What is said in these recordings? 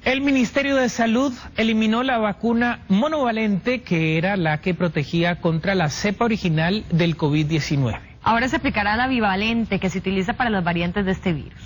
El Ministerio de Salud eliminó la vacuna monovalente, que era la que protegía contra la cepa original del COVID-19. Ahora se aplicará la bivalente, que se utiliza para las variantes de este virus.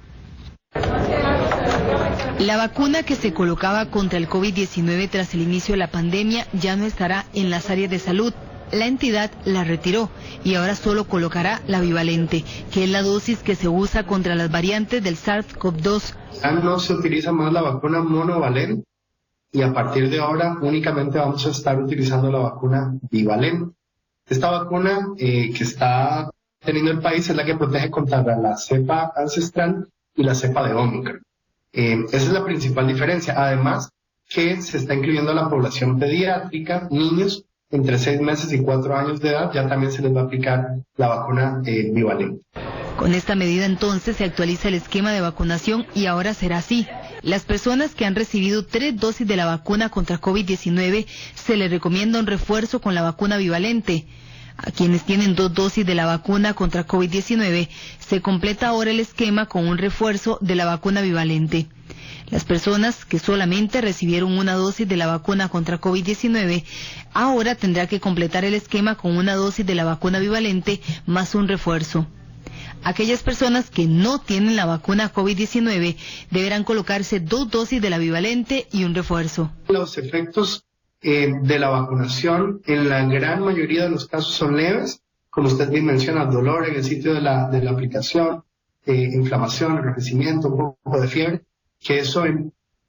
La vacuna que se colocaba contra el COVID-19 tras el inicio de la pandemia ya no estará en las áreas de salud. La entidad la retiró y ahora solo colocará la bivalente, que es la dosis que se usa contra las variantes del SARS-CoV-2. Ya no se utiliza más la vacuna monovalente y a partir de ahora únicamente vamos a estar utilizando la vacuna bivalente. Esta vacuna que está teniendo el país es la que protege contra la cepa ancestral y la cepa de Omicron. Esa es la principal diferencia. Además, que se está incluyendo a la población pediátrica, niños entre 6 meses y 4 años de edad, ya también se les va a aplicar la vacuna bivalente. Con esta medida entonces se actualiza el esquema de vacunación y ahora será así. Las personas que han recibido 3 dosis de la vacuna contra COVID-19 se les recomienda un refuerzo con la vacuna bivalente. A quienes tienen 2 dosis de la vacuna contra COVID-19 se completa ahora el esquema con un refuerzo de la vacuna bivalente. Las personas que solamente recibieron 1 dosis de la vacuna contra COVID-19 ahora tendrán que completar el esquema con 1 dosis de la vacuna bivalente más un refuerzo. Aquellas personas que no tienen la vacuna COVID-19 deberán colocarse 2 dosis de la bivalente y un refuerzo. Los efectos de la vacunación en la gran mayoría de los casos son leves, como usted bien menciona, dolor en el sitio de la aplicación, inflamación, enrojecimiento, un poco de fiebre, que eso en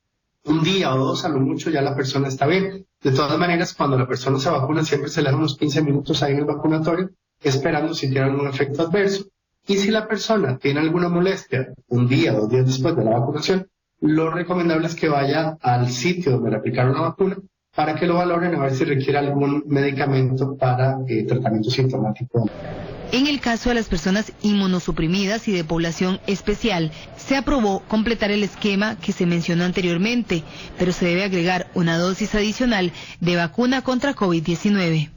un día o 2 a lo mucho ya la persona está bien. De todas maneras, cuando la persona se vacuna siempre se le da unos 15 minutos ahí en el vacunatorio esperando si tiene algún efecto adverso. Y si la persona tiene alguna molestia un día o 2 días después de la vacunación, lo recomendable es que vaya al sitio donde le aplicaron la vacuna para que lo valoren a ver si requiere algún medicamento para tratamiento sintomático. En el caso de las personas inmunosuprimidas y de población especial, se aprobó completar el esquema que se mencionó anteriormente, pero se debe agregar 1 dosis adicional de vacuna contra COVID-19.